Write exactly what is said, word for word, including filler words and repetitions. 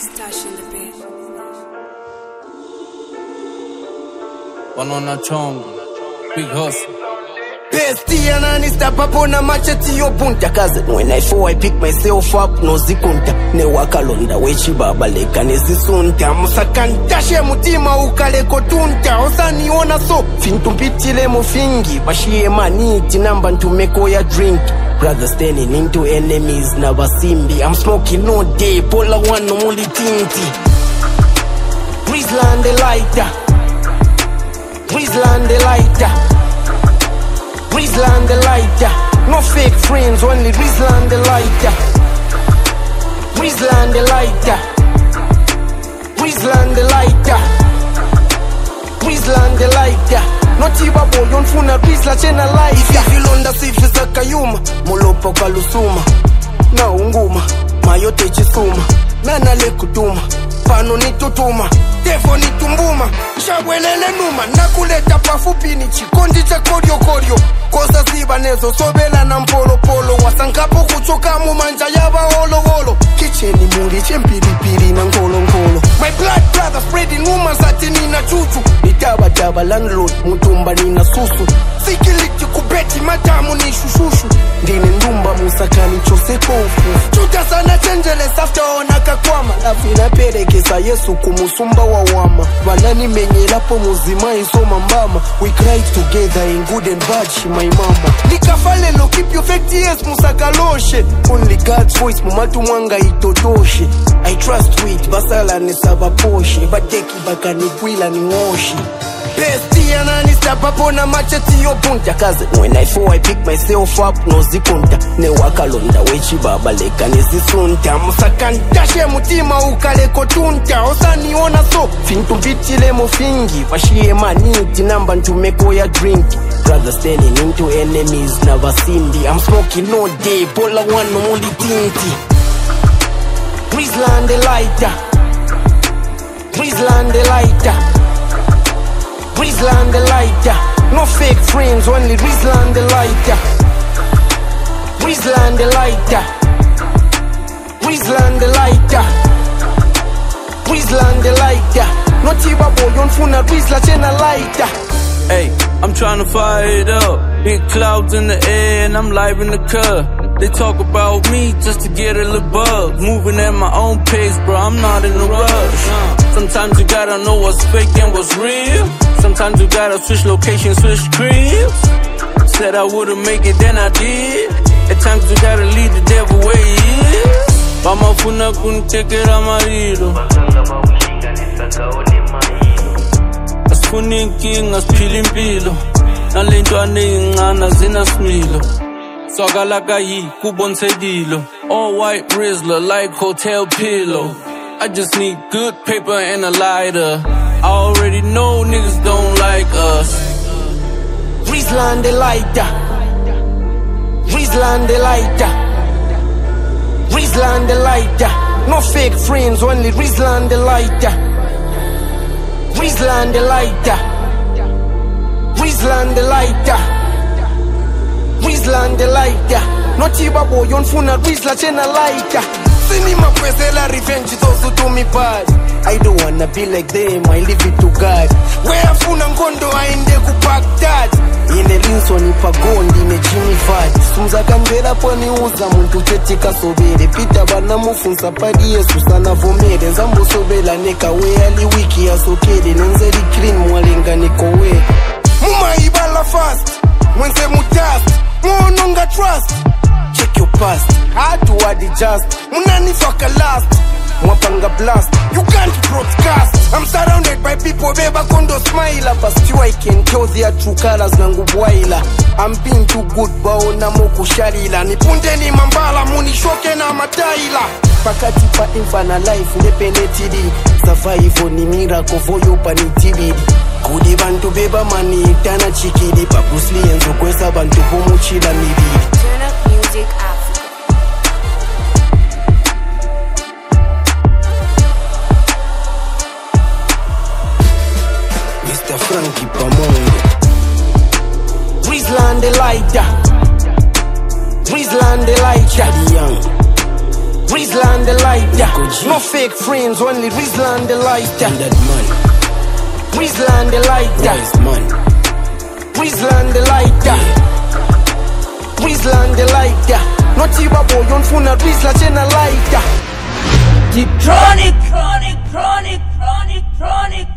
Stash in the bed. One on a chong, big hustle. Bestie anani step up on a machete yo punta kaze. When I fall I pick myself up no zikunta. Ne wakalonda wechi baba leka nezisunta. Musakanta she mutima ukale kotunta. Osani ona so fintumpitile mufingi. Bashie maniti namba ntumeko ya drink. Brothers turning into enemies na basimbi. I'm smoking no day, pola one no muli tinti. Rizland the lighter, Rizland the lighter, Rizland the lighter. No fake friends, only Rizland the lighter, Rizland the lighter, Rizland the lighter, Rizland the lighter. No tiba boy on funa Rizla chena lighter. Ifilonda sifisa kayuma, molopo kalusuma. Na unguma, mayote chisuma. Nana le kutuma, pano ni tutuma. Tefo ni tumbuma, shabwelele numa. Nakuleta pafupi ni chikondi cha koryo koryo. Kosa ziba nezo sobela na mpolo polo. Wasankapo kuchoka mumanja yaba holo holo. Kicheni muri chempiri piri na ngolo ngolo. My blood brother spreading rumors ati nina chuchu. Nitaba taba landlord mutumba nina susu. Sikiliki kubeti matamu ni shushushu. Ndine ndumba musakani chose kofu. Chuta sana changeles after onaka kwama. Lafina perekesa Yesu kumusumba wa wama. Wanani menyelapo muzima isoma mbama. We cry together in good and bad she my mama. Nikafalelo keep your fact yes musakaloshe. Only God's voice mumatu mwanga itotoshe. I trust with basala ni saba poshe. Badeki baka ni kwila ni ngoshi. Bestie anani step up on a machete yo punta kaze. When I fall I pick myself up no zikunta. Ne wakalonda wechi baba leka nezisunta. Musakanta she mutima ukale kotunta. Osani ona so fintumpitile mufingi. Bashie maniti namba ntumeko ya drink. Brothers turning into enemies na basimbi. I'm smoking no day, pola one no muli tinti. Rizland the lighter, Rizland the lighter, Rizland the lighter. No fake friends, only Rizland the lighter, Rizland the lighter, Rizland the lighter, Rizland the lighter. No tiba boy on funa Rizla chena lighter. Hey, I'm trying to fire it up. Big clouds in the air and I'm live in the car. They talk about me just to get a little buzz. Moving at my own pace, bro, I'm not in a rush. Sometimes you gotta know what's fake and what's real. Sometimes you gotta switch locations, switch cribs. Said I wouldn't make it, then I did. At times you gotta lead the devil where he is. Mama funa kuntekera marido. Asifuni inkinga siphila impilo. Nalentwana ey'ncane zinasimilo. Swagala kayi kubonsedilo. All white Rizla like hotel pillow. I just need good paper and a lighter. I already know niggas don't like us. Rizland the lighter, Rizland the lighter, Rizland the lighter. No fake friends, only Rizland the lighter, Rizland the lighter, Rizland the lighter, Rizland the lighter. No tiba boy on funa Rizla chena lighter. Cinema presela revenge those who do me bad. I don't wanna be like them, I leave it to God. Where funa ngondo aende kupack that. Ine Linson ipagondi ne Jimmy Fad. Sumza kambera poni uza muntu chetika sobere. Pita bana mufunsa padi Yesu sana vomere. Zambo sobela neka we ali wiki ya sokede. Nenzeri clean mwalenga niko we. Muma ibala fast, mwense mutast. Mwononga trust. Check your past, hard to adjust. Munani faka last, mwapanga blast. You can't broadcast. I'm surrounded by people, beba kondo smile. Past you I can tell their true colors nangu bwaila. I'm being too good baona moku sharila. Nipunde ni mambala muni shoke na mataila. Pakati pa infana life nepenetidi. Survival ni miracle for you panitibidi. Kudi bantu beba mani itana chikidi. Pa Bruce Lee enzo kwesa bantu bumuchila nibidi. Turn up music Africa. Mister Frankie Pamongo. Rizland the lighter, Rizland the lighter, Young. Rizla and the lighter. No fake friends, only Rizla and the lighter. That money. Rizla and the lighter. Where's money? Rizla and the lighter. Rizla and the lighter. No tiba boy, on funa Rizla chena lighter. Deep chronic, chronic, chronic, chronic, chronic.